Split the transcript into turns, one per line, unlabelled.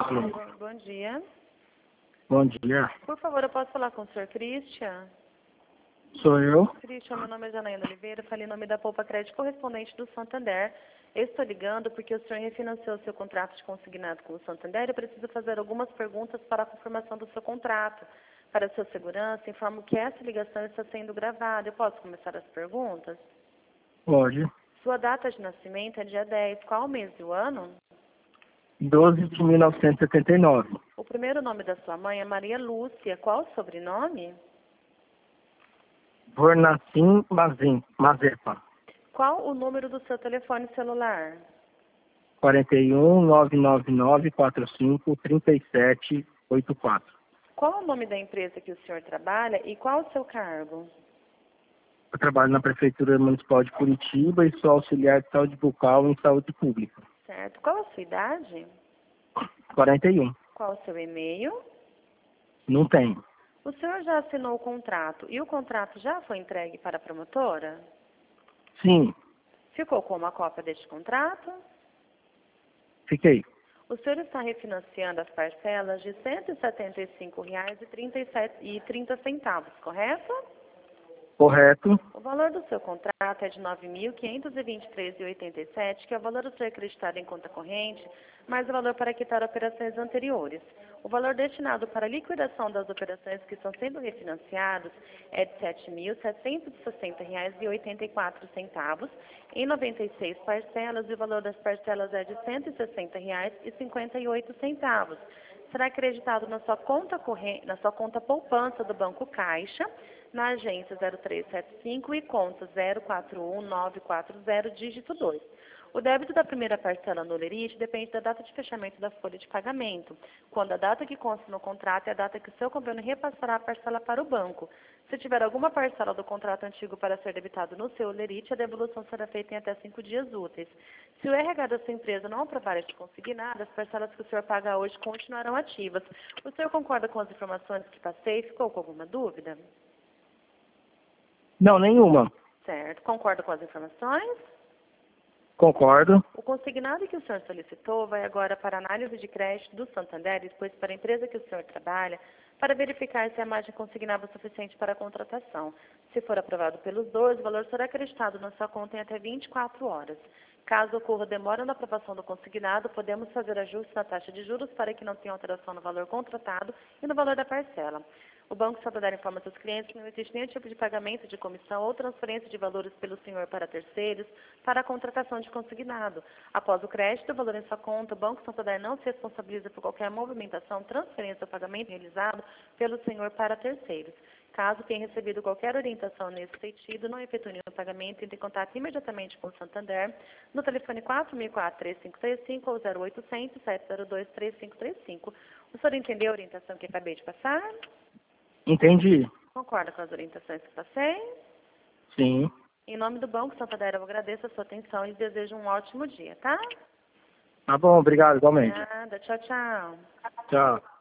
Alô.
Bom dia.
Bom dia.
Por favor, eu posso falar com o senhor Christian?
Sou eu.
Christian, meu nome é Janaína Oliveira, falei em nome da Poupa Crédito correspondente do Santander. Eu estou ligando porque o senhor refinanciou seu contrato de consignado com o Santander e eu preciso fazer algumas perguntas para a confirmação do seu contrato. Para a sua segurança, informo que essa ligação está sendo gravada. Eu posso começar as perguntas?
Pode.
Sua data de nascimento é dia 10. Qual o mês e o ano?
12 de 1979.
O primeiro nome da sua mãe é Maria Lúcia. Qual o sobrenome?
Vornacim Mazepa.
Qual o número do seu telefone celular?
41 999 45 37 84.
Qual o nome da empresa que o senhor trabalha e qual o seu cargo?
Eu trabalho na Prefeitura Municipal de Curitiba e sou auxiliar de saúde bucal em saúde pública.
Certo. Qual a sua idade?
41.
Qual o seu e-mail?
Não tenho.
O senhor já assinou o contrato e o contrato já foi entregue para a promotora?
Sim,
Ficou com uma cópia deste contrato?
fiquei.
O senhor está refinanciando as parcelas de R$ 175,30, correto?
Correto.
O valor do seu contrato é de R$ 9.523,87, que é o valor do ser acreditado em conta corrente, mais o valor para quitar operações anteriores. O valor destinado para a liquidação das operações que estão sendo refinanciadas é de R$ 7.760,84 em 96 parcelas e o valor das parcelas é de R$ 160,58. Será acreditado na sua conta corrente, na sua conta poupança do Banco Caixa, na agência 0375 e conta 041940, dígito 2. O débito da primeira parcela no lerite depende da data de fechamento da folha de pagamento, quando a data que consta no contrato é a data que o seu convênio repassará a parcela para o banco. Se tiver alguma parcela do contrato antigo para ser debitado no seu lerite, a devolução será feita em até 5 dias úteis. Se o RH da sua empresa não aprovar este consignado, as parcelas que o senhor paga hoje continuarão ativas. O senhor concorda com as informações que passei? Ficou com alguma dúvida?
Não, nenhuma.
Certo. Concorda com as informações?
Concordo.
O consignado que o senhor solicitou vai agora para a análise de crédito do Santander e depois para a empresa que o senhor trabalha, para verificar se a margem consignável é suficiente para a contratação. Se for aprovado pelos dois, o valor será acreditado na sua conta em até 24 horas. Caso ocorra demora na aprovação do consignado, podemos fazer ajustes na taxa de juros para que não tenha alteração no valor contratado e no valor da parcela. O Banco Santander informa seus clientes que não existe nenhum tipo de pagamento de comissão ou transferência de valores pelo senhor para terceiros para a contratação de consignado. Após o crédito do valor em sua conta, o Banco Santander não se responsabiliza por qualquer movimentação, transferência ou pagamento realizado pelo senhor para terceiros. Caso tenha recebido qualquer orientação nesse sentido, não efetue nenhum pagamento, entre em contato imediatamente com o Santander no telefone 4004-3535 ou 0800-702-3535. O senhor entendeu a orientação que acabei de passar?
Entendi.
Concorda com as orientações que passei?
Sim.
Em nome do Banco Santander, eu agradeço a sua atenção e desejo um ótimo dia, tá?
Tá bom, obrigado, igualmente.
Nada. Tchau, tchau.
Tchau.